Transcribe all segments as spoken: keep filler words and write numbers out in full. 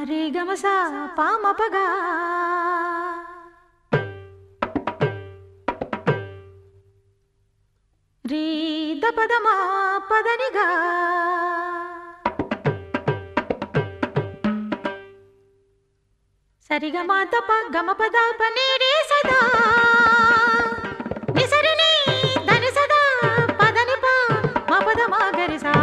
re ga ma sa pa ma pa ga re da pa da ma pa da ni ga sa re ga ma da pa ga ma pa da pa ni re sa da ni sa re ni da ni sa da pa da ni pa ma pa da ma ga re sa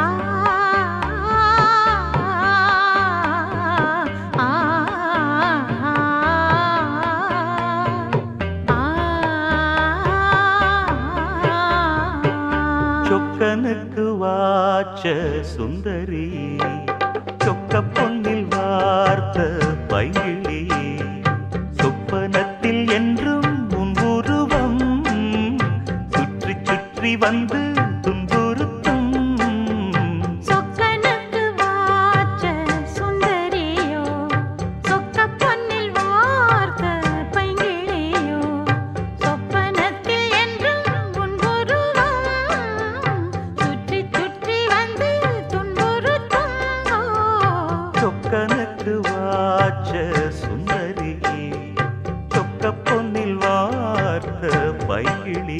சொக்கனுக்கு வாச்ச சுந்தரி சொக்க பொன்னில் வார்த்த பைங்கிளி சொப்பனத்தில் என்றும் உன் உருவம் சுற்றி சுற்றி வந்து துன்புறுத்தும் சொக்கனுக்கு வாச்ச சுந்தரியோ சொக்க பொன்னில் வார்த்த பைங்கிளியோ சொப்பனத்தில் என்றும் உன் உருவம் சுற்றி சுற்றி வந்து துன்புறுத்தும் சொக்கனுக்கு வாச்ச சுந்தரி சொக்க பொன்னில் வார்த்த பைங்கிளி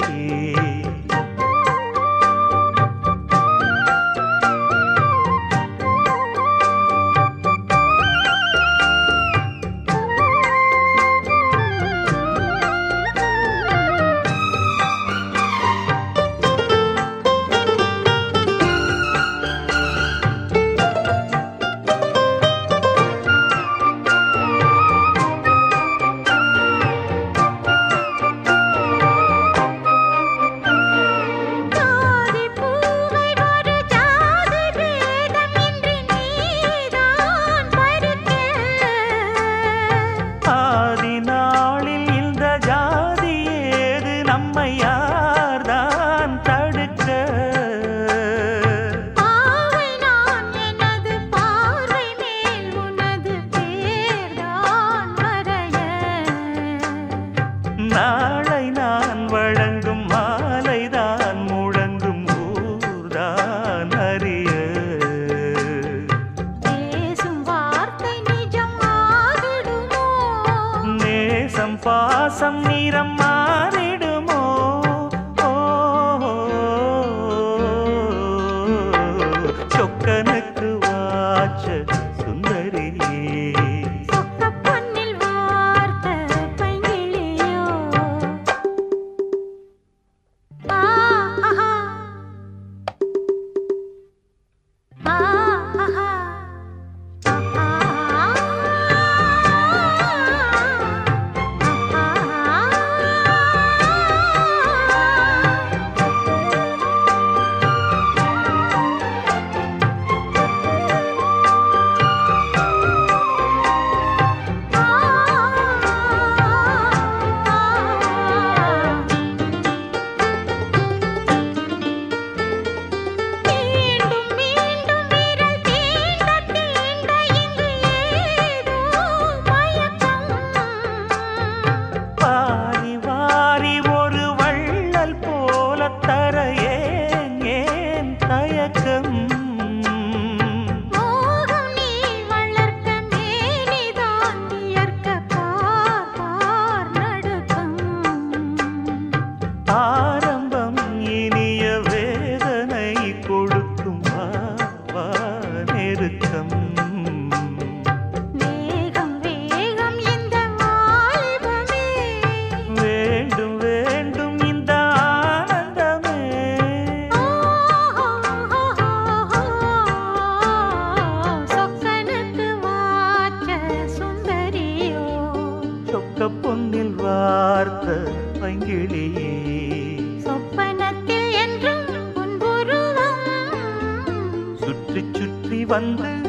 நாளை நான் வழங்கும் மாலைதான் முழங்கும் ஊர்தான் அறிய பேசும் வார்த்தை நிஜம் ஆகிடுமோ நேசம் பாசம் நிறம் மாறிடுமோ சொக்கனுக்கு வாச்ச சுந்தரி ஆரம்பம் இனிய வேதனை கொடுக்கும் வா நெருக்கம் வேகம் வேகம் இந்த வாலிபமே வேண்டும் வேண்டும் இந்த ஆனந்தமே சொக்கனுக்கு வாச்ச சுந்தரியோ சொக்க பொன்னில் வார்த்த பைங்கிளியே சொப்பனத்தில் என்றும் உன் உருவம் சுற்றி சுற்றி வந்து